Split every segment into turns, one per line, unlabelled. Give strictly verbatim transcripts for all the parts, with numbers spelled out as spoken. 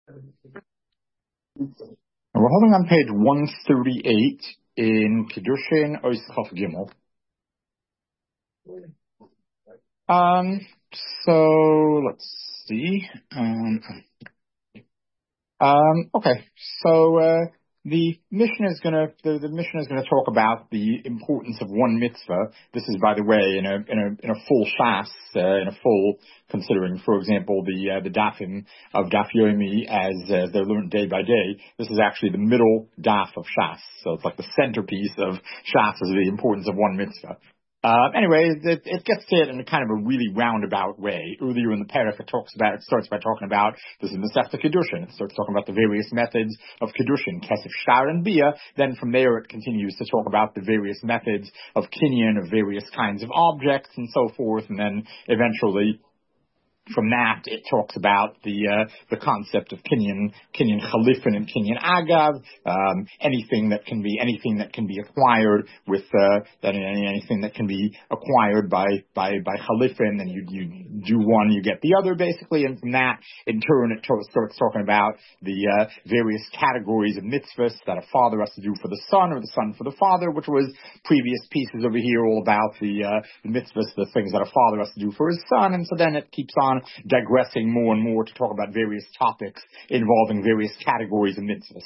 We're holding on page one thirty-eight in Kedushin Ois Chaf Gimel. Um, so let's see. Um, um, okay, so uh, the Mishnah is gonna the, the Mishnah is gonna talk about the importance of one mitzvah. This is, by the way, in a in a in a full shas, uh, in a full considering, for example, the uh, the dafim of Daf Yomi as uh, they're learned day by day. This is actually the middle daf of shas, so it's like the centerpiece of shas is the importance of one mitzvah. Uh, anyway, it, it gets to it in a kind of a really roundabout way. Earlier in the parak, it talks about, it starts by talking about, this is Masechta Kedushin. It starts talking about the various methods of Kedushin, Kesef, Shtar, and Bia. Then from there, it continues to talk about the various methods of Kinyan, of various kinds of objects, and so forth. And then eventually, from that, it talks about the uh, the concept of Kinyan, Kinyan Chalifin and Kinyan Agav, um, anything that can be anything that can be acquired with uh, that anything that can be acquired by by by Chalifin, and you you do one, you get the other, basically. And from that, in turn, it to- starts talking about the uh, various categories of mitzvahs that a father has to do for the son, or the son for the father, which was previous pieces over here all about the uh, the mitzvahs, the things that a father has to do for his son. And so then it keeps on digressing more and more to talk about various topics involving various categories of mitzvahs.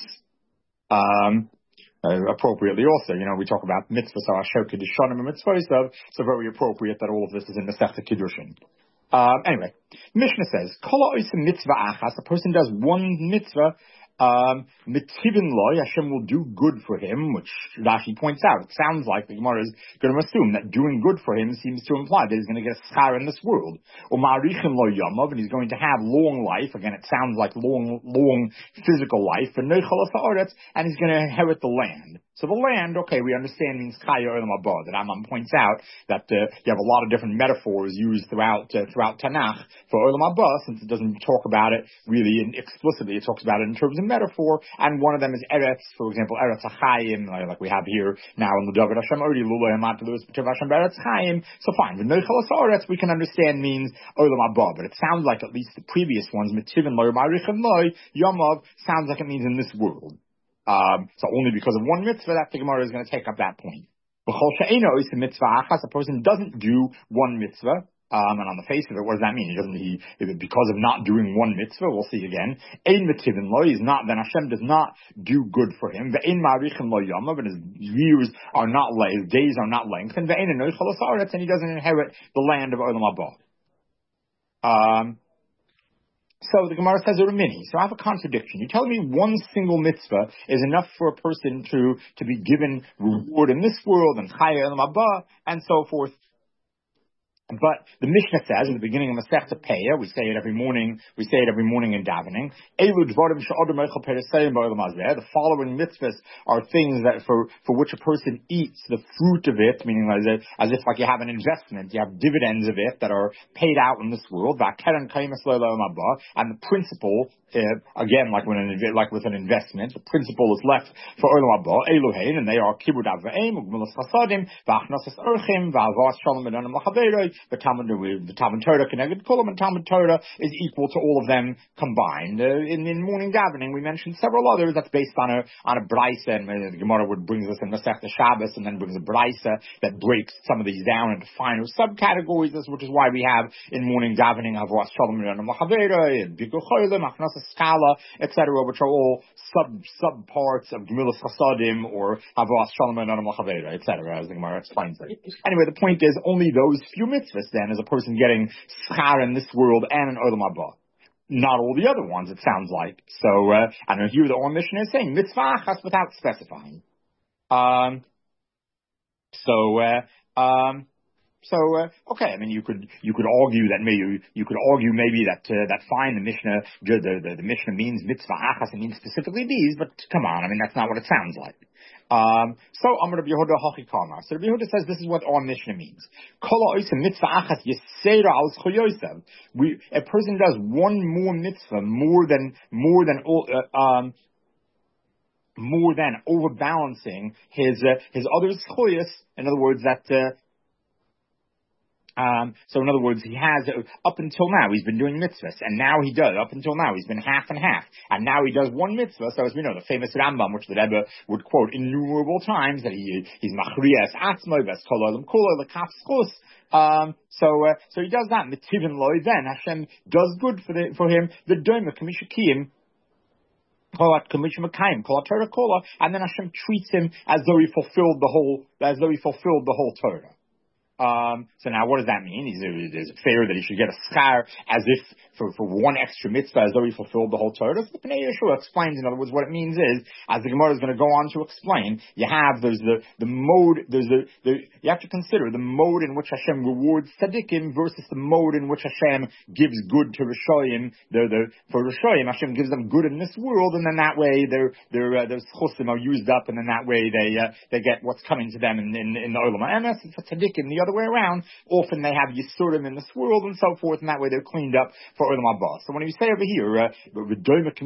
Um, uh, appropriately also, you know, we talk about mitzvahs, so Asher Kedushanim and mitzvahs, so very appropriate that all of this is in Masechta Kedushin. Um, anyway, Mishnah says, Kol ha'osim mitzvah achas, a person does one mitzvah, um, mitivin loy, Hashem will do good for him, which Rashi points out. It sounds like the Gemara is going to assume that doing good for him seems to imply that he's going to get schar in this world. Or ma'arichin lo yamav, and he's going to have long life. Again, it sounds like long, long physical life. And and he's going to inherit the land. So the land, okay, we understand means chaya olam haba. That Rambam points out that uh, you have a lot of different metaphors used throughout uh, throughout Tanakh for olam haba, since it doesn't talk about it really in, explicitly. It talks about it in terms of metaphor, and one of them is Eretz, for example, Eretz HaChaim, like we have here now in the David Hashem Ori Lula Hamat Lewis Hashem Eretz Chaim. So fine, the Neichalas Eretz we can understand means olam haba, but it sounds like at least the previous ones, Mitivin Loy, Marichin Loy, Yamav, sounds like it means in this world. Um, so only because of one mitzvah that the Gemara is going to take up that point. A person doesn't do one mitzvah, um, and on the face of it, what does that mean? He doesn't. He because of not doing one mitzvah. We'll see again. Ein mitivin lo is not. Then Hashem does not do good for him. Ve'ein ma'arichin lo yamav, and his years are not, his days are not lengthened. Ve'ein enoichalos haaretz, and he doesn't inherit the land of olam haba. Um. So the Gemara says a mini. So I have a contradiction. You're telling me one single mitzvah is enough for a person to, to be given reward in this world and chaya olam haba and so forth. But the Mishnah says at the beginning of Masechta Peah, we say it every morning, we say it every morning in davening, the following mitzvahs are things that for, for which a person eats the fruit of it, meaning as if, as if like you have an investment, you have dividends of it that are paid out in this world, and the principle, uh, again, like when an, like with an investment, the principle is left for Olam Haba, Elohein, and they are Kibud Avreim, Ugmilas Chasadim, V'achnasas Urchim, V'avas Shalom B'Danim L'Chaveiroi. The Talmud, the Talmud Torah connected Kulam, and Talmud Torah is equal to all of them combined. Uh, in, in morning davening, we mentioned several others. That's based on a on a brisa, and uh, the Gemara would brings us in Masechta Shabbos, and then brings a brisa that breaks some of these down into finer subcategories. Which is why we have in morning davening Havas Shalom B'Danim L'Chaveiroi, Bikur Cholim, Achnasas Skala, et cetera, which are all sub sub parts of Gemilas Chasadim or Havas Shalom B'Danim L'Chaveiroi, et cetera, as the Gemara explains it. Anyway, the point is only those few mitzvahs then is a person getting schar in this world and in olam haba. Not all the other ones, it sounds like. So, uh, I don't know, here the Or Mishnah is saying mitzvah achas without specifying. Um, so, uh, um, So uh, okay, I mean you could you could argue that maybe you, you could argue maybe that uh, that fine the Mishnah the, the the Mishnah means mitzvah achas, it means specifically these, but come on, I mean that's not what it sounds like. Um, so Amar Rabbi Yehuda Hachikama. So Rabbi Yehuda says this is what our Mishnah means. Kol ha'osim mitzvah achas yesera al zchoyosav. We a person does one more mitzvah more than more than uh, um. more than overbalancing his uh, his other zchoyos. In other words, that. Uh, Um, so in other words, he has, uh, up until now, he's been doing mitzvahs, and now he does, up until now, he's been half and half, and now he does one mitzvah, so as we know, the famous Rambam, which the Rebbe would quote innumerable times, that he, he's machriyas atzmoi, ves kol olam kulo, lekaf schus. Um, so, uh, so he does that, mitivin loy, then Hashem does good for the, for him, the doima kamishakim, and then Hashem treats him as though he fulfilled the whole, as though he fulfilled the whole Torah. Um, so now what does that mean? Is it, is it fair that he should get a schar as if for, for one extra mitzvah as though he fulfilled the whole Torah? So the Pnei Yeshua explains, in other words, what it means is, as the Gemara is going to go on to explain, you have, there's the, the mode, there's the, the, you have to consider the mode in which Hashem rewards tzaddikim versus the mode in which Hashem gives good to Rishoyim. The, the, for Rishoyim, Hashem gives them good in this world, and then that way their, their, uh, their chusim are used up, and then that way they, uh, they get what's coming to them in, in, in the Olam HaEmes. And for tzaddikim, the other way around, often they have Yisurim in this world and so forth, and that way they're cleaned up for Olam Haba. So when you say over here, uh, it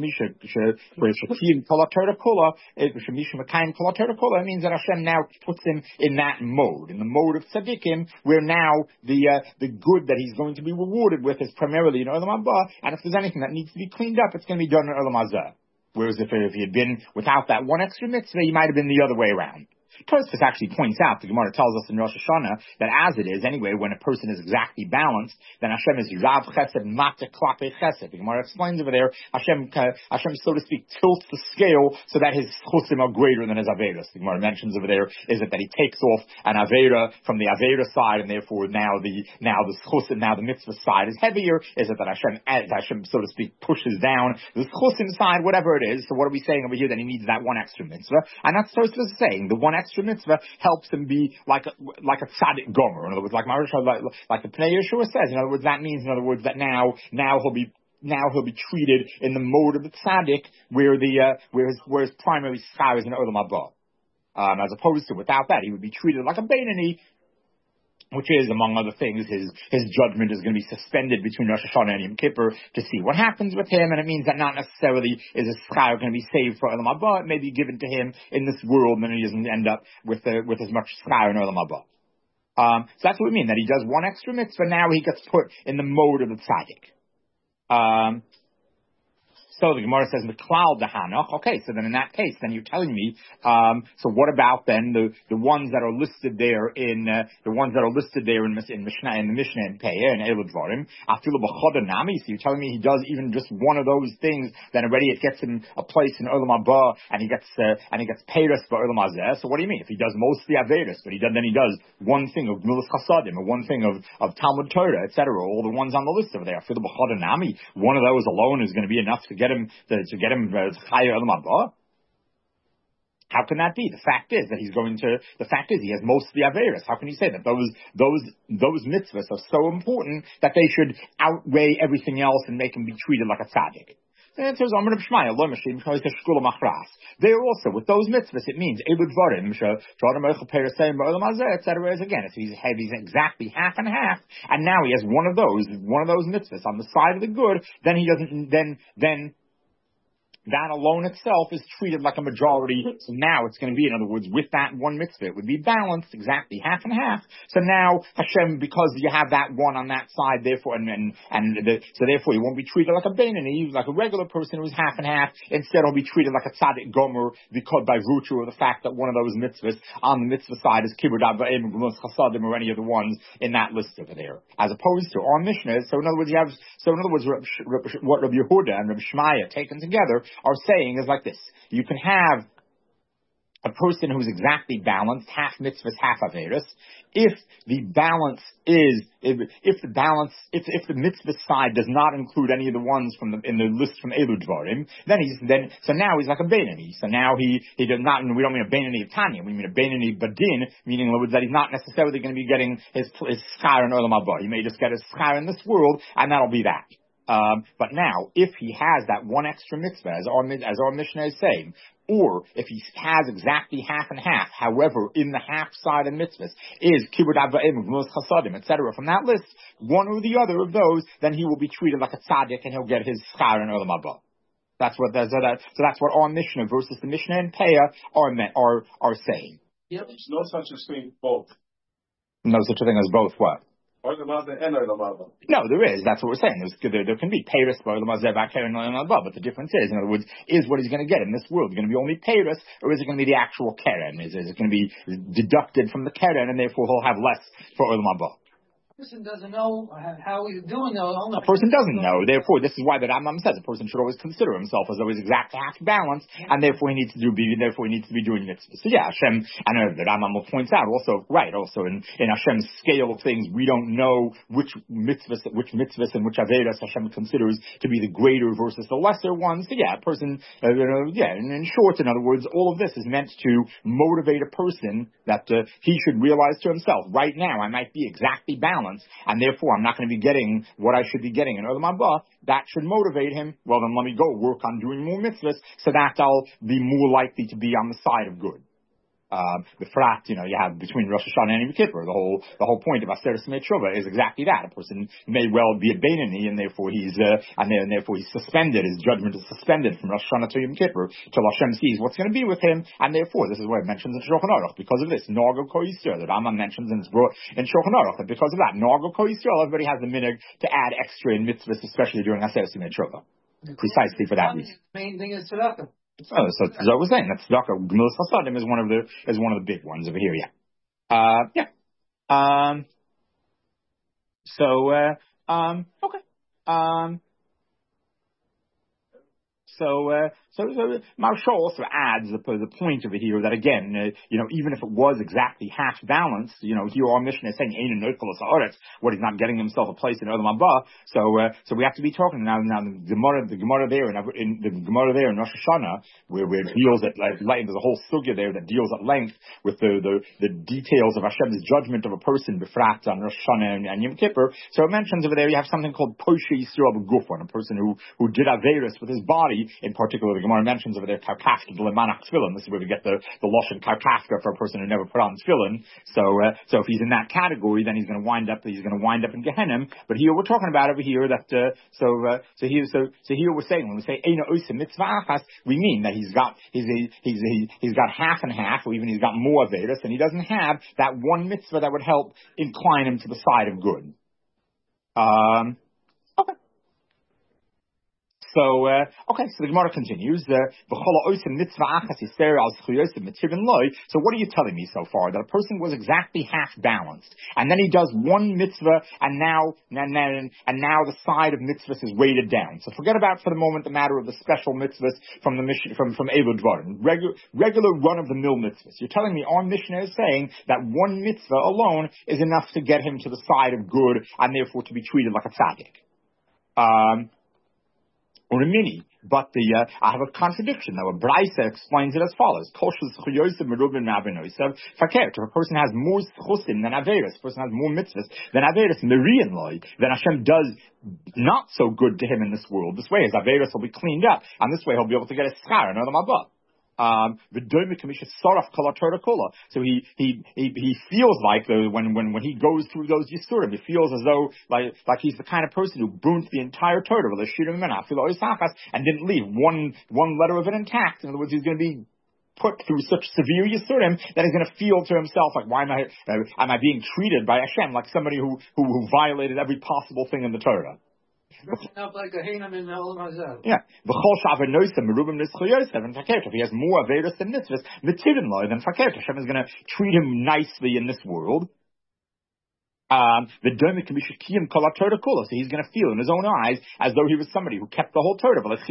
means that Hashem now puts him in that mode, in the mode of tzaddikim, where now the uh, the good that he's going to be rewarded with is primarily in Olam Haba, and if there's anything that needs to be cleaned up, it's going to be done in Olam Hazeh. Whereas if, if he had been without that one extra mitzvah, he might have been the other way around. Tosfos actually points out, the Gemara tells us in Rosh Hashanah, that as it is, anyway, when a person is exactly balanced, then Hashem is Rav Chesed, Mata Klape Chesed. The Gemara explains over there, Hashem, uh, Hashem, so to speak, tilts the scale so that his chusim are greater than his Averas. The Gemara mentions over there, is it that he takes off an Avera from the Avera side, and therefore now the, now the chusim, now the mitzvah side is heavier? Is it that Hashem, as Hashem, so to speak, pushes down the chusim side, whatever it is? So what are we saying over here? That he needs that one extra mitzvah? And that's Tosfos saying, the one extra mitzvah helps him be like a, like a tzaddik gomer. In other words, like Maharsha, like, like the Pnei Yeshua says. In other words, that means, in other words, that now, now he'll be, now he'll be treated in the mode of the tzaddik, where the, uh, where his, where his primary schar is in Olam Haba. Um, as opposed to, without that, he would be treated like a Beinoni, which is, among other things, his his judgment is going to be suspended between Rosh Hashanah and Yom Kippur to see what happens with him, and it means that not necessarily is his schar going to be saved for Olam Haba. It may be given to him in this world, and he doesn't end up with uh, with as much schar in Olam Haba. Um, so that's what we mean, that he does one extra mitzvah, now he gets put in the mode of the tzaddik. Um, So the Gemara says, M'klal dehanoch. Okay, so then in that case, then you're telling me, um, so what about then the, the ones that are listed there in, uh, the ones that are listed there in, in Mishnah, in the Mishnah and Peah, and Elul Dvarim, afilu b'choda nami, so you're telling me he does even just one of those things, then already it gets him a place in Olam Haba, and he gets, uh, and he gets peiros for Olam Hazeh. So what do you mean? If he does mostly Averis, but he does, then he does one thing of Gmilas Chasadim, or one thing of, of Talmud Torah, et cetera, all the ones on the list over there, afilu b'choda nami, one of those alone is going to be enough to get him to, to get him higher Olam Haba? How can that be? The fact is that he's going to. The fact is he has mostly Averis. How can you say that those those those mitzvahs are so important that they should outweigh everything else and make him be treated like a tzaddik? The answer is Amar B'Shmaya, Lo Mashim Shmaya Shkula Machras. There also, with those mitzvahs, it means Ebud Varim, Shadam Echel Peresayim Ba'olam Hazeh, et cetera. Again, if he's heavy, he's exactly half and half, and now he has one of those, one of those mitzvahs on the side of the good, then he doesn't. Then then. That alone itself is treated like a majority. So now it's going to be, in other words, with that one mitzvah, it would be balanced exactly half and half. So now Hashem, because you have that one on that side, therefore, and and, and the, so therefore, you won't be treated like a Beinoni, like a regular person who's half and half. Instead, he'll be treated like a tzaddik gomer, because by virtue of the fact that one of those mitzvahs on the mitzvah side is kibbud avayim, gemilas chasadim, or any of the ones in that list over there, as opposed to our Mishnah. So in other words, you have. So in other words, what Rabbi Yehuda and Rabbi Shmaya taken together are saying is like this. You can have a person who's exactly balanced, half mitzvahs, half averis. If the balance is, if, if the balance, if if the mitzvah side does not include any of the ones from the in the list from Elul Dvarim, then he's then so now he's like a Beinoni. So now he he does not. We don't mean a Beinoni of Tanya. We mean a Beinoni Badin, meaning in other words that he's not necessarily going to be getting his his schar in Olam Haba. He may just get his schar in this world, and that'll be that. Um, but now, if he has that one extra mitzvah, as our, as our Mishnah is saying, or if he has exactly half and half, however, in the half side of mitzvahs is kibbud avayim, gemilas chasadim, et cetera, from that list, one or the other of those, then he will be treated like a tzaddik and he'll get his schar in Olam Haba. That's what that's, that, so that's what our Mishnah versus the Mishnah and Peah are are are saying.
Yeah, there's no such a thing as both.
No such a thing as both. What? No, there is. That's what we're saying. There's, there, there can be payros b'olam hazeh v'akeren l'olam haba, but the difference is, in other words, is what he's going to get in this world going to be only payros, or is it going to be the actual keren? Is, is it going to be deducted from the keren, and therefore he'll have less for olam haba?
A person doesn't know how he's doing. Only
a person doesn't know. Therefore, this is why the Rambam says a person should always consider himself as though he's exact half balanced, and therefore he needs to do. Therefore, he needs to be doing mitzvahs. So yeah, Hashem. I know the Rambam points out also, right? Also in, in Hashem's scale of things, we don't know which mitzvahs, which mitzvahs and which averas Hashem considers to be the greater versus the lesser ones. So yeah, a person. Uh, you know, yeah, in, in short, in other words, all of this is meant to motivate a person that uh, he should realize to himself. Right now, I might be exactly balanced, and therefore I'm not going to be getting what I should be getting in Olam Haba. That should motivate him. Well, then let me go work on doing more mitzvahs so that I'll be more likely to be on the side of good. Um, the frat, you know, you have between Rosh Hashanah and Yom Kippur. The whole, the whole point of Aseret Tshuva is exactly that. A person may well be a Beinoni, and therefore he's, uh, and, and therefore he's suspended. His judgment is suspended from Rosh Hashanah to Yom Kippur till Hashem sees what's going to be with him, and therefore this is what it mentions in Shulchan Aruch. Because of this, Nargo Ko Yisrael, that Rambam mentions in, in Shulchan Aruch, that because of that, Nargo Ko Yisrael, everybody has the minhag to add extra in mitzvahs, especially during Aseret Tshuva. Precisely for that reason.
The main thing is tzedakah.
Oh, so that's what I was saying. That's tzedakah. Gemilas Chasadim is one of the is one of the big ones over here. Yeah, uh, yeah. Um. So, uh, um. Okay. Um. So, uh, so, so Maharshal also adds the, the point over here that again, uh, you know, even if it was exactly half balanced, you know, here our mission is saying Ein Noikolos Haaretz, what he's not getting himself a place in Olam Haba. So, uh, so we have to be talking now. Now the Gemara, the Gemara there, in, in the Gemara there in Rosh Hashanah, where where it deals at like there's a whole sugya there that deals at length with the the, the details of Hashem's judgment of a person befrat on Rosh Hashanah and, and Yom Kippur. So it mentions over there you have something called Poshe Yisrael B'Gufon, a person who who did averis with his body. In particular, the Gemara mentions over there karkafka l'manach tefillin. This is where we get the the lashon karkafka for a person who never put on tefillin. So, uh, so if he's in that category, then he's going to wind up. He's going to wind up in Gehenna. But here we're talking about over here that uh, so uh, so here so so here we're saying when we say eina osim mitzvah achas, we mean that he's got he's a, he's a, he's got half and half, or even he's got more averis, and he doesn't have that one mitzvah that would help incline him to the side of good. Um. Okay. So, uh, okay, so the Gemara continues. Uh, so what are you telling me so far? That a person was exactly half balanced, and then he does one mitzvah, and now, and then, and now the side of mitzvahs is weighted down. So forget about for the moment the matter of the special mitzvahs from the mission, from, from Eilu Dvarim. Regular, regular run-of-the-mill mitzvahs. You're telling me our Mishnah is saying that one mitzvah alone is enough to get him to the side of good, and therefore to be treated like a tzaddik. Um, Or a mini, but the uh, I have a contradiction. Now, a Braisa explains it as follows: if a person has more chusim than averis, a person has more mitzvahs than averis, merian loy, then Hashem does not so good to him in this world. This way, his averis will be cleaned up, and this way he'll be able to get a schar and Olam Haba. Um, so he, he, he, he feels like the, when, when, when he goes through those Yisurim, he feels as though, like, like he's the kind of person who burnt the entire Torah and didn't leave one, one letter of it intact. In other words, he's going to be put through such severe Yisurim that he's going to feel to himself like, why am I, uh, am I being treated by Hashem like somebody who, who, who violated every possible thing in the Torah?
Up like a Hainam in Olam Hazeh.
Yeah. If he has more averis than mitzvahs, mitzvah loy than fakert. Hashem is going to treat him nicely in this world. Um, the Domik Mishakiyim Kol HaTorah Kula. So he's going to feel in his own eyes as though he was somebody who kept the whole Torah. And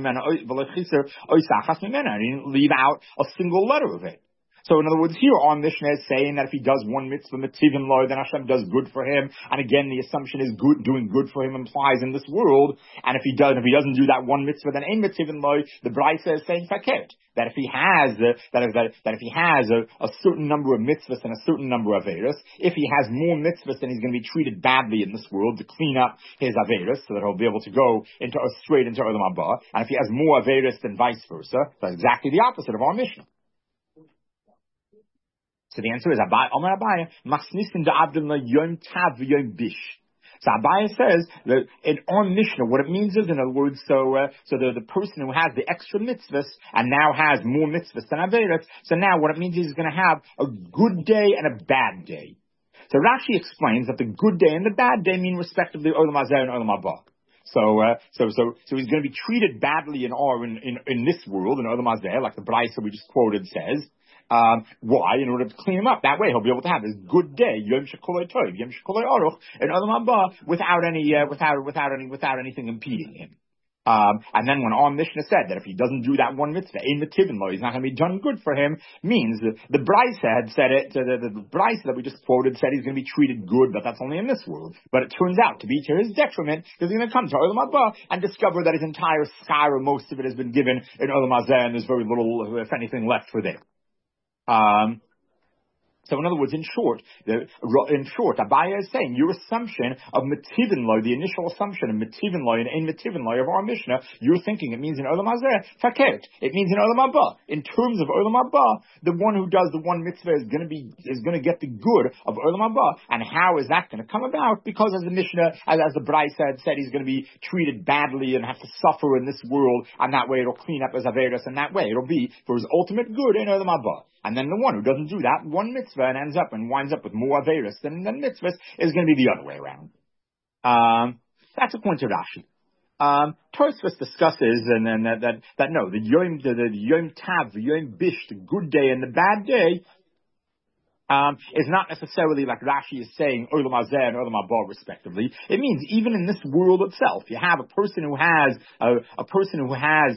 he didn't leave out a single letter of it. So in other words, here our Mishnah is saying that if he does one mitzvah mitzivim loy, then Hashem does good for him. And again, the assumption is good, doing good for him implies in this world. And if he does, if he doesn't do that one mitzvah, then ein mitzivim loy, the Braisa is saying fakert. That if he has, uh, that, if, that, that if he has a, a certain number of mitzvahs and a certain number of averis, if he has more mitzvahs, then he's going to be treated badly in this world to clean up his averis, so that he'll be able to go into uh, straight into Olam Haba. And if he has more averis, then vice versa. That's exactly the opposite of our Mishnah. So the answer is Abai Omer Abai Masnisin da Abdullah Yom Tav Yom Bish. So Abai says that in our Mishnah, what it means is, in other words, so uh, so the the person who has the extra mitzvahs and now has more mitzvahs than averis. So now what it means is he's going to have a good day and a bad day. so Rashi explains that the good day and the bad day mean respectively Olam Hazeh and Olam Haba. So, uh, so, so, so he's going to be treated badly in our, in, in, in this world, in Olam Hazeh, like the Brisa we just quoted says. Um, why? In order to clean him up. That way he'll be able to have his good day, Yom Shekolei Tov, Yom Shekolei Aruch, and Olam Haba, without any, uh, without, without any, without anything impeding him. Um, and then when our Mishnah said that if he doesn't do that one mitzvah, ein mitivin lo, he's not going to be done good for him, means the, the Brisa had said it, the, the, the Brisa that we just quoted said he's going to be treated good, but that's only in this world. But it turns out to be to his detriment, because he's going to come to Olam Haba and discover that his entire schar, most of it has been given in Olam Hazeh, and there's very little, if anything, left for them. Um, So in other words, in short, the, in short, Abaya is saying your assumption of Metivin Lo, the initial assumption of Metivin Lo and in Metivin Lo of our Mishnah, you're thinking it means in Olam Hazeh, Fakert. It means in Olam Haba. In terms of Olam Haba, the one who does the one mitzvah is going to be is going to get the good of Olam Haba. And how is that going to come about? Because as the Mishnah, as, as the Brisa had said, he's going to be treated badly and have to suffer in this world, and that way it'll clean up his Averis, and that way it'll be for his ultimate good in Olam Haba. And then the one who doesn't do that one mitzvah and ends up and winds up with more Averis than, than mitzvahs is going to be the other way around. Um, that's a point to Rashi. Um, Tosfos discusses and then that, that, that no, the Yom, the, the Yom Tav, the Yom Bish, the good day and the bad day, um, is not necessarily like Rashi is saying Olam Hazeh and Olam Haba respectively. It means even in this world itself, you have a person who has, a, a person who has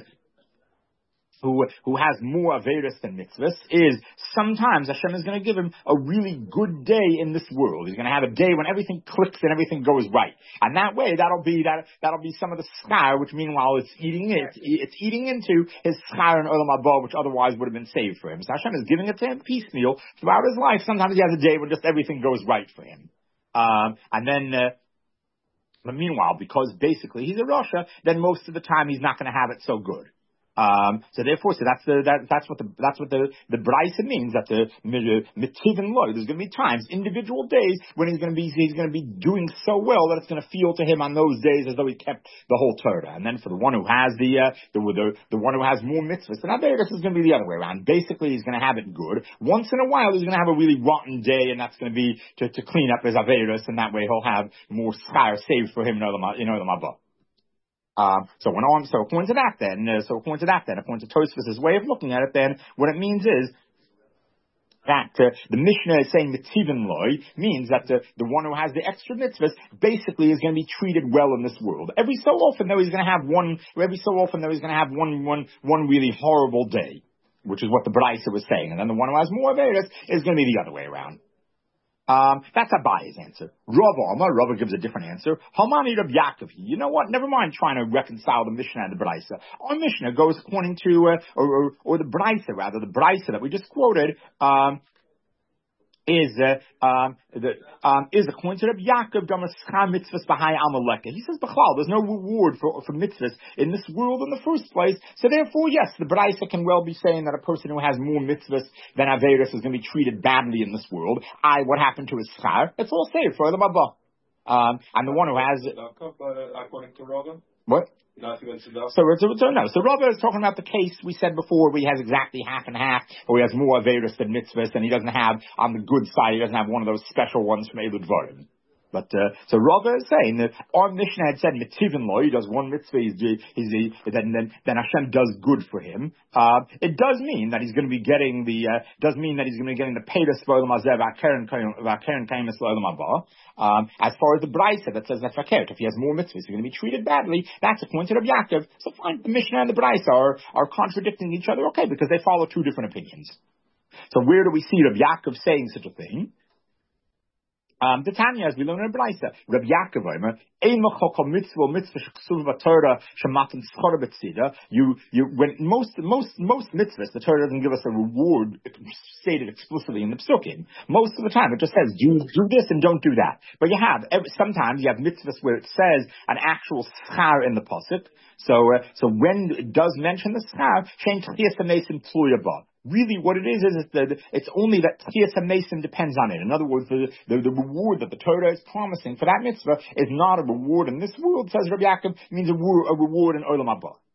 Who, who has more Averis than mitzvahs, is sometimes Hashem is going to give him a really good day in this world. He's going to have a day when everything clicks and everything goes right. And that way, that'll be, that, that'll be some of the schar, which meanwhile it's eating it, it's eating into his schar and Olam Haba, which otherwise would have been saved for him. So Hashem is giving it to him piecemeal throughout his life. Sometimes he has a day when just everything goes right for him. Um, and then, uh, but meanwhile, because basically he's a Rasha, then most of the time he's not going to have it so good. Um, so therefore, so that's the, that, that's what the, that's what the, the Brisa means, that the, Metivin Lo, there's going to be times, individual days, when he's going to be, he's going to be doing so well that it's going to feel to him on those days as though he kept the whole Torah. And then for the one who has the, uh, the, the, the one who has more mitzvahs, and I bet this is going to be the other way around. Basically, he's going to have it good. Once in a while, he's going to have a really rotten day, and that's going to be to, to clean up his Averis, and that way he'll have more schar saved for him in Olam Haba. Um, so when on, so according to that then, uh, so according to that then, according to Tosfos' way of looking at it then, what it means is that uh, the Mishnah is saying Metivin Lo means that the, the one who has the extra mitzvahs basically is going to be treated well in this world. Every so often though he's going to have one, every so often though he's going to have one, one, one really horrible day, which is what the Brisa was saying. And then the one who has more Averis is going to be the other way around. Um, that's Abaye's answer. Rav Amar, Rav gives a different answer. Hamani Rab Yaakov. You know what? Never mind trying to reconcile the Mishnah and the Brisa. Our Mishnah goes according to, uh, or, or, or the Brisa rather, the Brisa that we just quoted, um, is uh, um, the, um, is according to Rabbi Yaakov Damaschar mitzvahs b'hai Amalekah. He says, "B'chlal, there's no reward for for mitzvahs in this world in the first place. So therefore, yes, the Brisa can well be saying that a person who has more mitzvahs than Averis is going to be treated badly in this world. I, what happened to his schar? It's all saved for the Haba. Um, and the one who has
according to Robin,
what?
So,
so, so no. So Rabbi is talking about the case we said before where he has exactly half and half, or he has more Averis than mitzvahs, and he doesn't have, on the good side, he doesn't have one of those special ones from Elud Dvarim. But, uh, so Rabbi is saying that our Mishnah had said Metivin Lo, he does one mitzvah, he's, he's, he's, then, then, then Hashem does good for him. Uh, it does mean that he's going to be getting the, uh, does mean that he's going to be getting the Peiros V'Olam Hazeh V'Akeren Kaimis L'Olam Haba. Um, as far as the Brisa that says that Fakert, if he has more mitzvahs, he's going to be treated badly. That's a point of Yaakov. So fine, the Mishnah and the Brisa are, are contradicting each other, okay, because they follow two different opinions. So where do we see Rabbi Yaakov saying such a thing? Um, the Tanya, as we learn in Brisa, Rabbi Yaakov, Ein Mechokol Mitzvah Mitzvah Sheksuv Torah Shematan Schor B'Tzida. You, you, when most, most, most mitzvahs, the Torah doesn't give us a reward stated explicitly in the Psukim. Most of the time, it just says do do this and don't do that. But you have sometimes you have mitzvahs where it says an actual schar in the pasuk. So, uh, so when it does mention the schar, Shein Tchias HaMesim Tluya Ba. Really, what it is is that it's only that Tchias HaMesim depends on it. In other words, the, the the reward that the Torah is promising for that mitzvah is not a reward in this world, says Rabbi Yaakov, it means a, a reward in Olam Haba.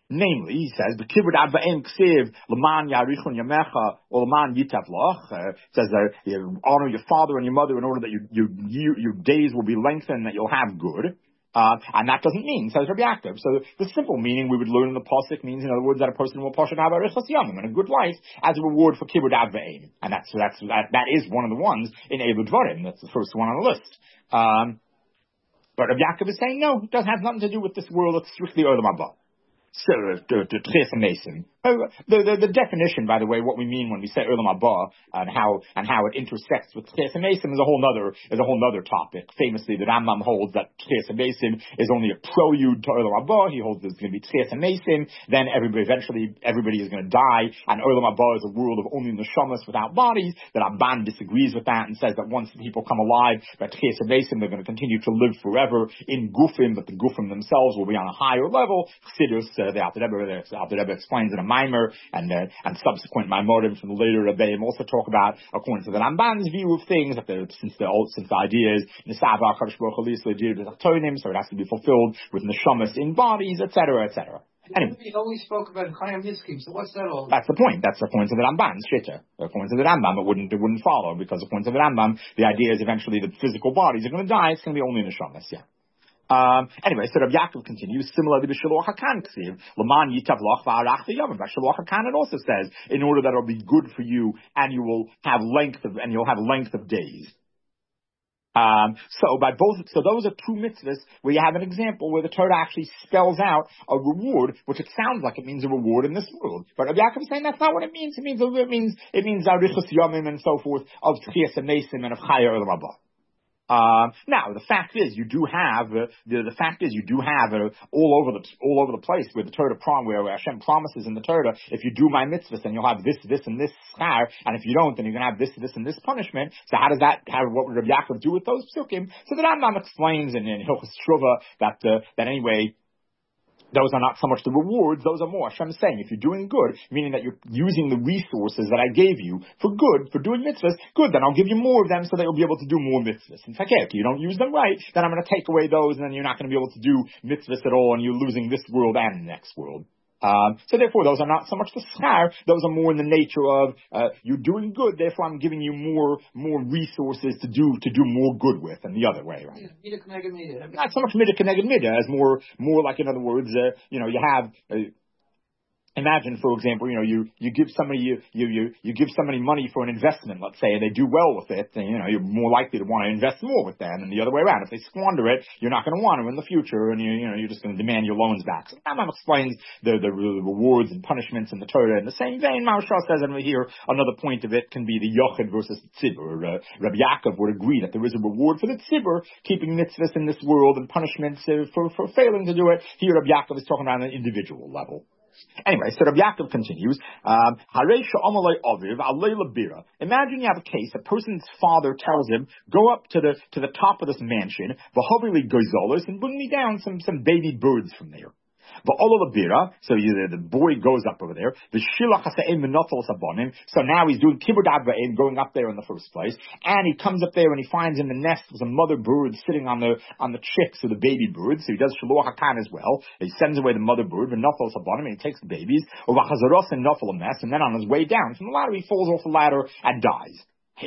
Namely, he says, "B'kibud ad va'em ksiv l'man yarichun yamecha or l'man yitavloch." It says that you honor your father and your mother in order that you, you, you, your days will be lengthened, that you'll have good. Uh, and that doesn't mean, says Rabbi Yaakov. So the simple meaning we would learn in the pasuk means, in other words, that a person will pasha have arichas yamim and a good life as a reward for kibud ad va'em. And that's that's that that is one of the ones in Eilu Dvarim. That's the first one on the list. Um, but Rabbi Yaakov is saying no, it doesn't have nothing to do with this world. It's strictly Olam Haba. So, the, the, the, the, the definition, by the way, what we mean when we say Olam Haba and how and how it intersects with Tchias HaMesim is a whole nother is a whole nother topic. Famously, the Rambam holds that Tchias HaMesim is only a prelude to Olam Haba. He holds there's going to be Tchias HaMesim. Then everybody eventually everybody is going to die, and Olam Haba is a world of only neshamas without bodies. The Ramban disagrees with that and says that once the people come alive, that Tchias HaMesim they're going to continue to live forever in Gufim, but the Gufim themselves will be on a higher level. Chassidus, uh, the Alter Rebbe, the Alter Rebbe explains in a Maimer, and uh, and subsequent Maimorim from the later Rebbeim also talk about, according to the Ramban's view of things, that the, since the old, since the idea is Nisava Kadosh Baruch Hu Lisla Dir B'Tachtonim, so it has to be fulfilled with neshamas in bodies, et cetera, et cetera. Anyway,
he always spoke about Chaim Niskim, so what's that all about?
That's the point. That's the point of the Ramban's Shitta. According to the Rambam, it wouldn't it wouldn't follow, because according to the Rambam, the idea is eventually that physical bodies are going to die. It's going to be only neshamas. Yeah. Um, anyway, so Rabbi Yaakov continues, similarly to Shiloh HaKan Ksiv, Laman Yitavloch Va'arach V'Yavim. But Shiloh HaKan it also says, in order that it'll be good for you, and you will have length of, and you'll have length of days. Um, so by both, so those are two mitzvahs where you have an example where the Torah actually spells out a reward, which it sounds like it means a reward in this world. But Rabbi Yaakov is saying that's not what it means. It means, it means, it means Arichas Yamim and so forth, of Tchias HaMesim and of Chaya Olam Haba. Uh, now the fact is, you do have uh, the the fact is you do have uh, all over the all over the place where the Torah prom where, where Hashem promises in the Torah, if you do my mitzvahs, then you'll have this, this, and this schar, and if you don't, then you're going to have this, this, and this punishment. So how does that? How what would Rabbi Yaakov do with those psukim? So the Rambam explains in, in Hilchos Shuvah that uh, that anyway. Those are not so much the rewards, those are more. Hashem is saying, if you're doing good, meaning that you're using the resources that I gave you for good, for doing mitzvahs, good, then I'll give you more of them so that you'll be able to do more mitzvahs. In fact, if you don't use them right, then I'm going to take away those, and then you're not going to be able to do mitzvahs at all, and you're losing this world and the next world. Um, so therefore, those are not so much the schar; those are more in the nature of uh, you're doing good. Therefore, I'm giving you more more resources to do to do more good with, and the other way, right?
Yeah,
not so much midah connected midah as more more like, in other words, uh, you know, you have. Uh, Imagine, for example, you know, you, you give somebody you, you you you give somebody money for an investment, let's say, and they do well with it, and you know, you're more likely to want to invest more with them, and the other way around. If they squander it, you're not going to want to in the future, and you you know, you're just going to demand your loans back. So Rambam explains the, the the rewards and punishments in the Torah in the same vein. Maharsha says, and we hear another point of it can be the yochid versus the tzibur. Uh, Rabbi Yaakov would agree that there is a reward for the tzibur keeping mitzvahs in this world and punishments uh, for for failing to do it. Here, Rabbi Yaakov is talking about an individual level. Anyway, so Rabbi Yaakov continues, um, imagine you have a case, a person's father tells him, go up to the to the top of this mansion, and bring me down some, some baby birds from there. So you, the boy goes up over there. So now he's doing kibud ad va'em, going up there in the first place, and he comes up there and he finds in the nest there's a mother bird sitting on the on the chicks of the baby birds. So he does shiluach hakan as well. He sends away the mother bird, and he takes the babies, and then on his way down from the ladder he falls off the ladder and dies. So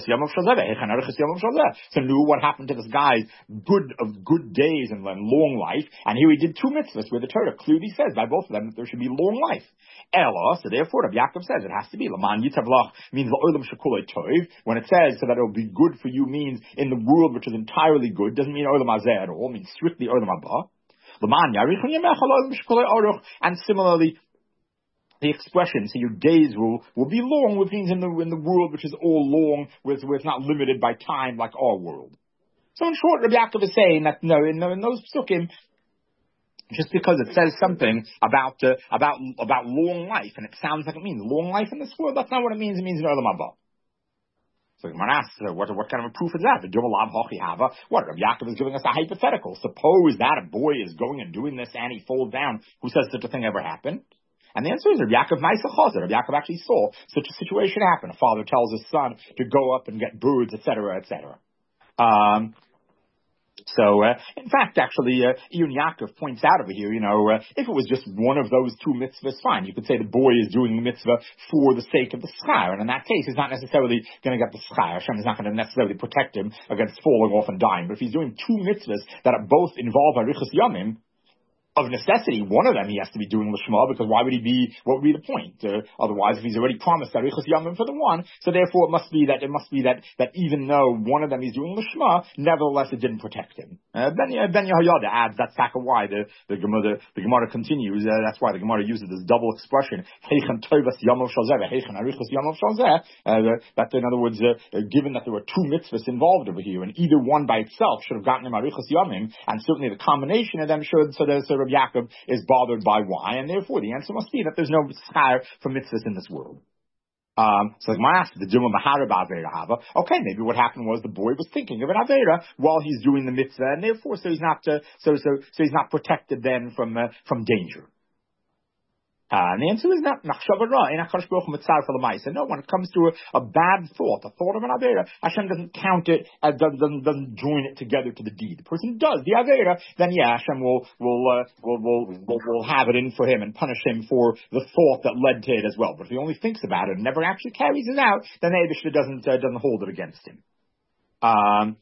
knew what happened to this guy's good of good days and long life, and here he did two mitzvahs where the Torah clearly says by both of them that there should be long life. Ella, so therefore Rabbi Yaakov says it has to be Laman Yitavlach means La'olam Shekulei Tov. When it says so that it will be good for you means in the world which is entirely good, doesn't mean Olam Hazeh at all, it means strictly Olam Haba. Laman Yarichon Yemech La'olam Shekulei Aruch, and similarly the expression, so your days will, will be long, which means in the in the world which is all long, where it's, where it's not limited by time like our world. So in short, Rabbi Yaakov is saying that no, in, in those psukim, just because it says something about uh, about about long life, and it sounds like it means long life in this world, that's not what it means. It means in Olam Haba. So the Gemara asks, uh, what, what kind of a proof is that? What, Rabbi Yaakov is giving us a hypothetical. Suppose that a boy is going and doing this and he falls down. Who says such a thing ever happened? And the answer is Rabbi Yaakov Maisa Chazer. Rabbi Yaakov actually saw such a situation happen. A father tells his son to go up and get birds, et cetera, et cetera. Um, So, uh, in fact, actually, uh, Iyun Yaakov points out over here, you know, uh, if it was just one of those two mitzvahs, fine. You could say the boy is doing the mitzvah for the sake of the schar, and in that case, he's not necessarily going to get the schar. Hashem is not going to necessarily protect him against falling off and dying. But if he's doing two mitzvahs that are both involve Arichas Yamim, of necessity, one of them he has to be doing Lishma, because why would he be, what would be the point? Uh, otherwise, if he's already promised Arichas Yamim for the one, so therefore it must be that, it must be that, that even though one of them he's doing Lishma, nevertheless it didn't protect him. Uh, Ben, uh, Ben Yehoyada adds, that's exactly why the, the Gemara, the Gemara continues, uh, that's why the Gemara uses this double expression, Heichen Tovas Yamov Shalzeh, Heichen Arichas Yamov Shalzeh, uh, that in other words, uh, uh, given that there were two mitzvahs involved over here, and either one by itself should have gotten him Arichas Yamim, and certainly the combination of them should, so there's Rabbi Yaakov is bothered by why, and therefore the answer must be that there's no schar for mitzvahs in this world. Um, so like my asked the Dilma Mahara Avera Hava. Okay, maybe what happened was the boy was thinking of an Avera while he's doing the mitzvah, and therefore so he's not uh, so so so he's not protected then from uh, from danger. Uh, and the answer is not machshava ra in HaKadosh Baruch Hu mitzar for the ma'aseh. No, when it comes to a, a bad thought, a thought of an avera, Hashem doesn't count it, uh, doesn't, doesn't doesn't join it together to the deed. The person does the avera, then yeah, Hashem will will, uh, will will will will have it in for him and punish him for the thought that led to it as well. But if he only thinks about it and never actually carries it out, then the Eibishter doesn't uh, doesn't hold it against him. Um.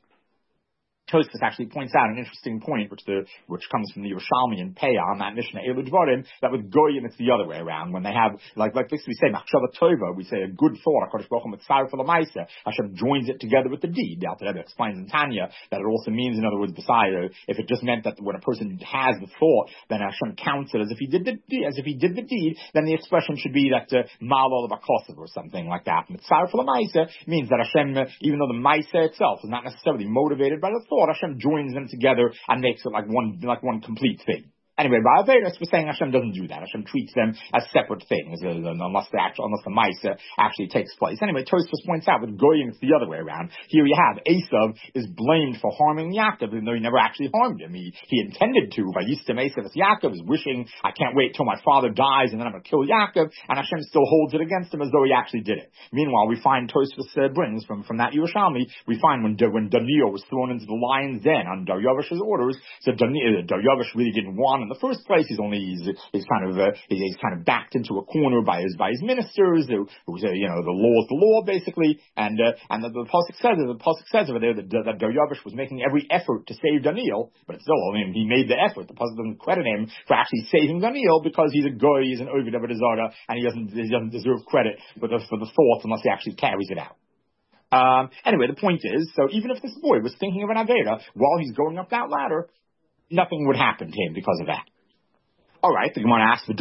Tosfos actually points out an interesting point, which the which comes from the Yerushalmi and Peah on that Mishnah Elu Dvarim, that with Goyim it's the other way around. When they have, like like this we say, Machshava Tova, we say a good thought, HaKadosh Baruch Hu mitzar for the ma'aseh, Hashem joins it together with the deed. The Alter Rebbe explains in Tanya that it also means, in other words, besides, if it just meant that when a person has the thought, then Hashem counts it as if he did the as if he did the deed, then the expression should be that Mal uh, Olav or something like that. Mitzar for the ma'aseh means that Hashem, uh, even though the ma'aseh itself is not necessarily motivated by the thought, Hashem joins them together and makes it like one, like one complete thing. Anyway, by Averis, we're saying Hashem doesn't do that. Hashem treats them as separate things, uh, unless the actual, unless the Maisa actually takes place. Anyway, Tosfos points out with Goyim, it's the other way around. Here you have Esav is blamed for harming Yaakov, even though he never actually harmed him. He, he intended to. Vayistem Esav as Yaakov is wishing, I can't wait till my father dies and then I'm going to kill Yaakov, and Hashem still holds it against him as though he actually did it. Meanwhile, we find Tosfos uh, brings from, from that Yerushalmi, we find when, when Daniel was thrown into the lion's den on Daryavash's orders, so Daniel, Daryavash really didn't want in the first place. He's only he's, he's kind of uh, he's kind of backed into a corner by his by his ministers who, who say, you know, the law is the law basically, and uh, and the, the pasuk says the pasuk says over there that, that Daryavish was making every effort to save Daniel, but it's still, I mean, he made the effort. The pasuk doesn't credit him for actually saving Daniel because he's a goy, he's an Ovid of a Zara, and he doesn't he doesn't deserve credit for the for the thought unless he actually carries it out. Um, anyway, the point is, so even if this boy was thinking of an Avera while he's going up that ladder, nothing would happen to him because of that. All right, the Gemara asks,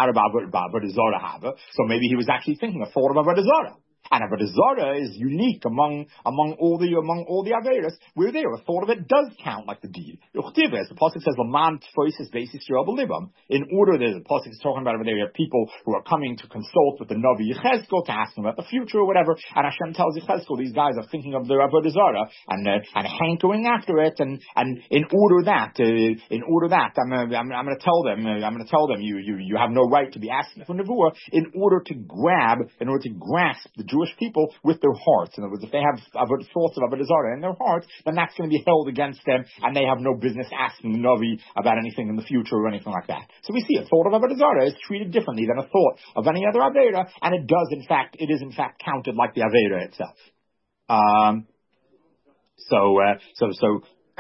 so maybe he was actually thinking a thought of Avodah Zarah. And Avodah Zarah is unique among among all the among all the Averas. Where there, a thought of it does count like the deed. As the pasuk says, "Laman tfoises basis Yisrael b'libam." In order, the pasuk is talking about over there. You have people who are coming to consult with the Navi Yechezkel to ask them about the future or whatever. And Hashem tells Yechezkel, these guys are thinking of their Avodah Zarah and uh, and hankering after it. And and in order that, uh, in order that, I'm uh, I'm, I'm going to tell them, uh, I'm going to tell them, you you you have no right to be asking for nevuah in order to grab, in order to grasp the Jewish people with their hearts. In other words, if they have thoughts of Avodah Zarah in their hearts, then that's going to be held against them, and they have no business asking the Navi about anything in the future or anything like that. So we see a thought of Avodah Zarah is treated differently than a thought of any other Avera, and it does, in fact, it is in fact counted like the Avera itself. Um, so, uh, so, so.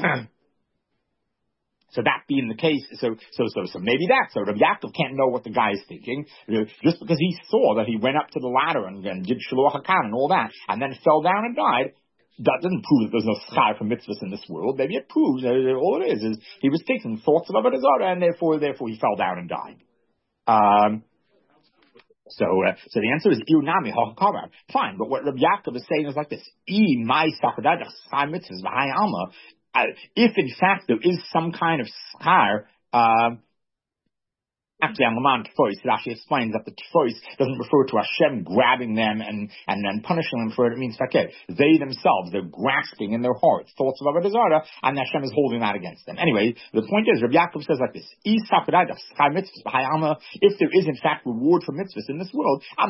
So that being the case, so so so so maybe that's so. Rabbi Yaakov can't know what the guy is thinking just because he saw that he went up to the ladder and, and did Shiluach HaKan and all that, and then fell down and died. That doesn't prove that there's no schar for mitzvahs in this world. Maybe it proves that all it is is he was thinking thoughts of Avodah Zarah, and therefore therefore he fell down and died. Um. So, uh, so the answer is Iunami Hachakavar. Fine, but what Rabbi Yaakov is saying is like this: I my sakadad schar mitzvahs v'hai alma. Uh, if in fact there is some kind of schar, uh, Actually, on Laman Tfois, it actually explains that the Tfois doesn't refer to Hashem grabbing them and, and then punishing them for it. It means, okay, they themselves, they're grasping in their heart thoughts of Avodah Zarah, and Hashem is holding that against them. Anyway, the point is, Rabbi Yaakov says like this, if there is in fact reward for mitzvahs in this world, so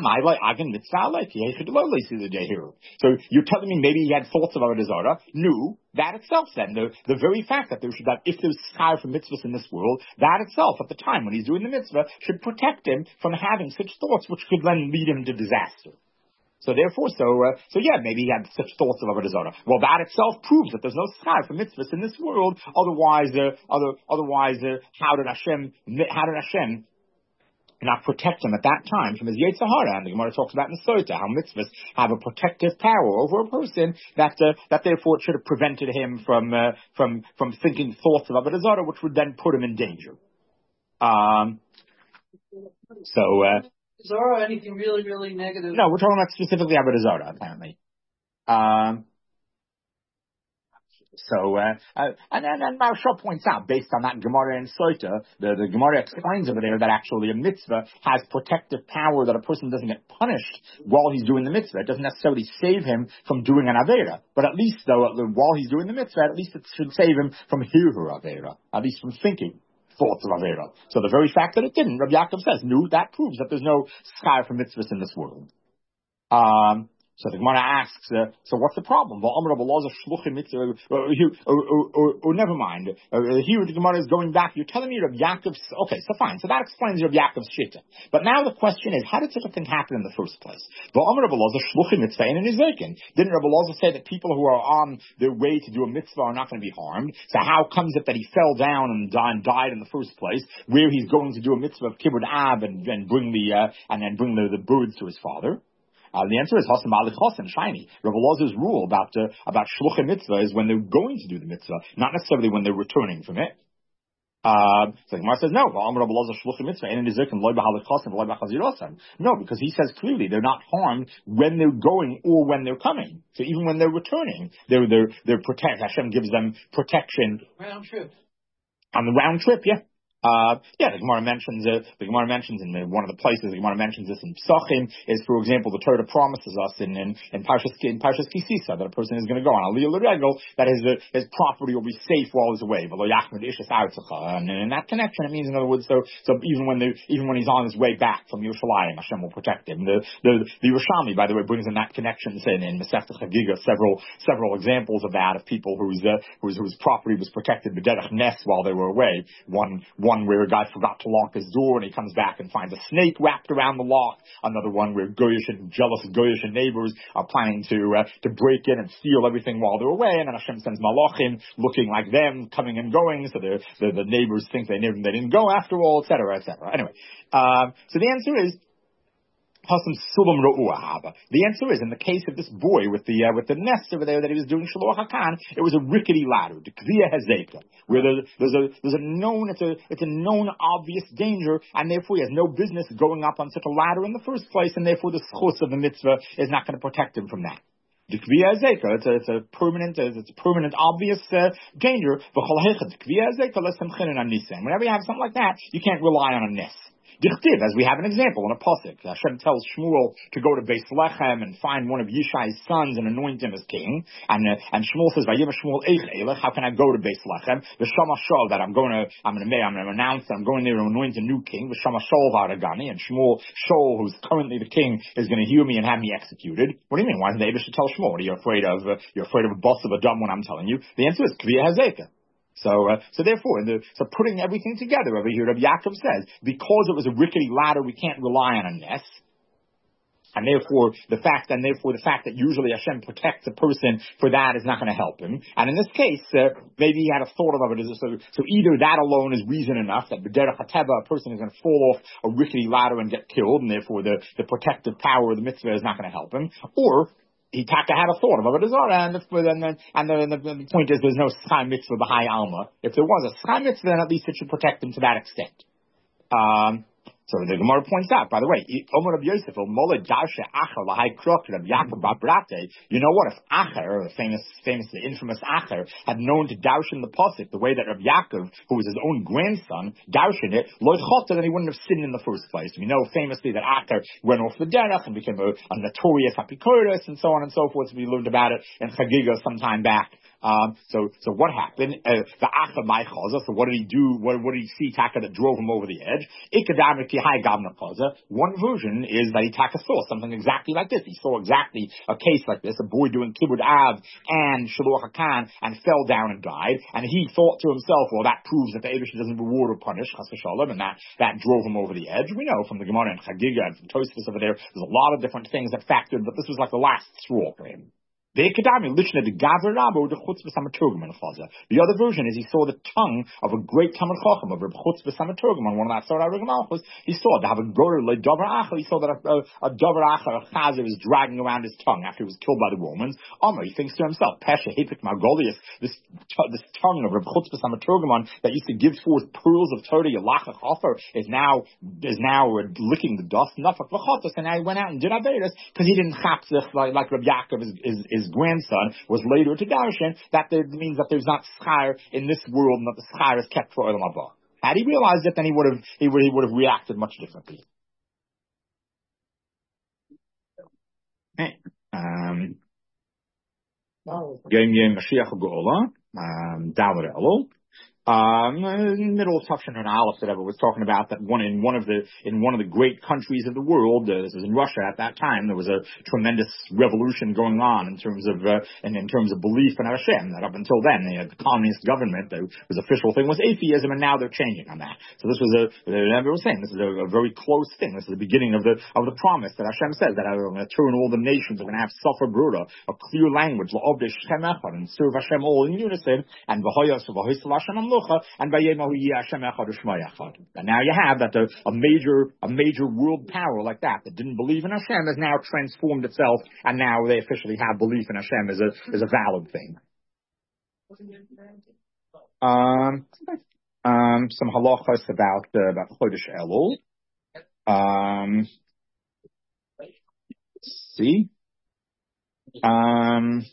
you're telling me maybe he had thoughts of Avodah Zarah? No. That itself then, the, the very fact that there should, that if there's schar for mitzvahs in this world, that itself at the time when he's doing the mitzvah should protect him from having such thoughts which could then lead him to disaster. So therefore, so, uh, so yeah, maybe he had such thoughts of Avodah Zarah. Well, that itself proves that there's no schar for mitzvahs in this world. Otherwise, uh, other, otherwise, uh, how did Hashem, how did Hashem not protect him at that time from his Yetzer Hara? And the Gemara talks about in Sota how mitzvahs have a protective power over a person that uh, that therefore it should have prevented him from uh, from from thinking thoughts of Avodah Zarah, which would then put him in danger. Um. So. Uh,
Zarah, anything really, really negative?
No, we're talking about specifically Avodah Zarah, apparently. Um. So, uh, uh, and then and Maharsha points out, based on that Gemara in Sota, the, the Gemara explains over there that actually a mitzvah has protective power, that a person doesn't get punished while he's doing the mitzvah. It doesn't necessarily save him from doing an Avera. But at least, though, while he's doing the mitzvah, at least it should save him from hirur Avera, at least from thinking thoughts of Avera. So the very fact that it didn't, Rabbi Yaakov says, no, that proves that there's no schar for mitzvahs in this world. Um... So the Gemara asks, uh, so what's the problem? Well, or, or never mind. Uh, here the Gemara is going back. You're telling me Rabbi Yaakov's, okay, so fine. So that explains Rabbi Yaakov's shita. But now the question is, how did such a thing happen in the first place? Didn't Rabbi Elazar say that people who are on their way to do a mitzvah are not going to be harmed? So how comes it that he fell down and died in the first place, where he's going to do a mitzvah of kibbud ab and, and bring the, uh, and then bring the, the birds to his father? Uh, the answer is Hasam Malik Hasam Shiny. Rabbi Elazar's rule about uh, about shluchim mitzvah is when they're going to do the mitzvah, not necessarily when they're returning from it. Uh, so Gemara says no. No, because he says clearly they're not harmed when they're going or when they're coming. So even when they're returning, they're they're they're protect. Hashem gives them protection.
Round trip.
On the round trip, yeah. Uh, yeah, the Gemara mentions uh, the Gemara mentions in the, one of the places the Gemara mentions this in Psachim is, for example, the Torah promises us in in in Parshas in Parshas Kisisa that a person is going to go on Aliyah L'Regel, that his uh, his property will be safe while he's away. And in that connection, it means, in other words, so so even when they even when he's on his way back from Yerushalayim, Hashem will protect him. The the the Yerushalmi, by the way, brings in that connection in in Masechta Chagiga several several examples of that, of people whose uh, whose whose property was protected b'derech nes while they were away. One one. One where a guy forgot to lock his door and he comes back and finds a snake wrapped around the lock. Another one where goyish and jealous goyish and neighbors are planning to uh, to break in and steal everything while they're away, and then Hashem sends malachim looking like them, coming and going, so the the neighbors think they never they didn't go after all, et cetera, et cetera. Anyway, um, so the answer is. The answer is, in the case of this boy with the uh, with the nest over there that he was doing Shaloach HaKan, it was a rickety ladder, where there's, there's a there's a known it's a it's a known obvious danger, and therefore he has no business going up on such a ladder in the first place, and therefore the schus of the mitzvah is not going to protect him from that. It's a, it's a permanent, it's a permanent, obvious uh, danger. Whenever you have something like that, you can't rely on a nes. Dichtiv, as we have an example in a pasuk, Hashem tells Shmuel to go to Beis Lechem and find one of Yishai's sons and anoint him as king. And uh, and Shmuel says, "Vayim Shmuel eich elech." How can I go to Beis Lechem? The Shama Shol that I'm going to, I'm going to, I'm going to announce that I'm going there to anoint a new king. The Shama Shol Varagani, and Shmuel Shol, who's currently the king, is going to hear me and have me executed. What do you mean? Why isn't the Eibush to tell Shmuel? Are you afraid of? Uh, you're afraid of a bus of a dumb when I'm telling you? The answer is Kviya Hazeka. So, uh, so therefore, in the, so putting everything together over here, Rabbi Yaakov says, because it was a rickety ladder, we can't rely on a nes. And therefore, the fact, and therefore the fact that usually Hashem protects a person for that is not going to help him. And in this case, uh, maybe he had a thought of it. So, so either that alone is reason enough that b'derech hateva, a person is going to fall off a rickety ladder and get killed, and therefore the, the protective power of the mitzvah is not going to help him. Or, he taka had a thought of Avodah Zarah, and the and the and the, the, the point is there's no schai mitzvah b'hai alma. If there was a schai mitzvah, then at least it should protect him to that extent. Um, So the Gemara points out, by the way, you know what, if Acher, the famous, famous, the infamous Acher, had known to darshan the pasuk the way that Rabbi Yaakov, who was his own grandson, darshan it, loy chota, then he wouldn't have sinned in the first place. We know famously that Acher went off the derech and became a, a notorious apikoros and so on and so forth. We learned about it in Chagiga some time back. Um, so, so what happened? Uh, the Acha my chaza. So what did he do? What, what did he see? Taka that drove him over the edge. One version is that he taka saw something exactly like this. He saw exactly a case like this, a boy doing kibud av and shaluach hakan, and fell down and died. And he thought to himself, well, that proves that the Eibush doesn't reward or punish, chas v'shalom, and that that drove him over the edge. We know from the Gemara and Chagiga and from Tosfos over there, there's a lot of different things that factored, but this was like the last straw for him. The other version is he saw the tongue of a great Talmid Chacham, of Reb Chutz B'Samaturgum, on one of that Sarah Reg Malchus. He saw to have a gorer like Dover Acher. He saw that a, a, a Dover Acher, a Chazer, was dragging around his tongue after he was killed by the Romans. Amar, he thinks to himself, Pesha Hipik Margolius, this this tongue of Reb Chutz B'Samaturgum that used to give forth pearls of Torah, Yalach Chafer, is now is now licking the dust. Nafak V'Chotos, and now he went out and did Averis because he didn't chapzich like like Reb Yaakov is is, is grandson was later to darshan, that there means that there's not schar in this world, and that the schar is kept for Olam Haba. Had he realized it, then he would have he would he would have reacted much differently. Okay. Um, Yom Yom Mashiach Geola, um, Davar Elul. Um, middle of Tafshin and Aleph that I was talking about that one in one of the in one of the great countries of the world. Uh, this was in Russia at that time. There was a tremendous revolution going on in terms of uh, and in terms of belief in Hashem. That up until then, they had the communist government. The was official thing was atheism, and now they're changing on that. So this was a. I was saying this is a, a very close thing. This is the beginning of the of the promise that Hashem says that I'm going to turn all the nations. We're going to have Safer Bruda, a clear language, and serve Hashem all in unison, and and by Yemahu Hashem Echad U'Shma Echad. And now you have that a, a major a major world power like that that didn't believe in Hashem has now transformed itself, and now they officially have belief in Hashem as a as a valid thing. Um, um, some halachas about uh, about Chodesh Elul. Um, let's see. Um,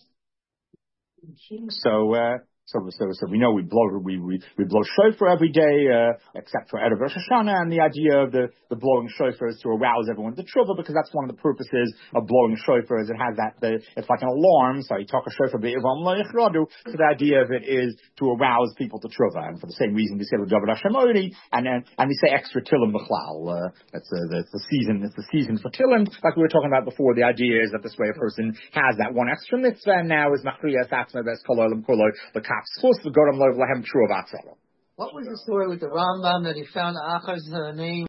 so. Uh, So, so, so we know we blow, we, we, we blow shofar every day, uh, except for Erev Rosh Hashanah, and the idea of the, the blowing shofar is to arouse everyone to tshuva, because that's one of the purposes of blowing shofar, is it has that, the, it's like an alarm, so you talk a shofar, so the idea of it is to arouse people to tshuva, and for the same reason we say L'Davar Hashem Ori, and then, and we say extra Tilim B'chlal, uh, that's uh, the, the season, it's the season for Tilim, like we were talking about before. The idea is that this way a person has that one extra mitzvah, and now is Machriyas Atzma Bes Kol Olam Kolo, the what was the story with the Rambam that he found Acher's uh, name?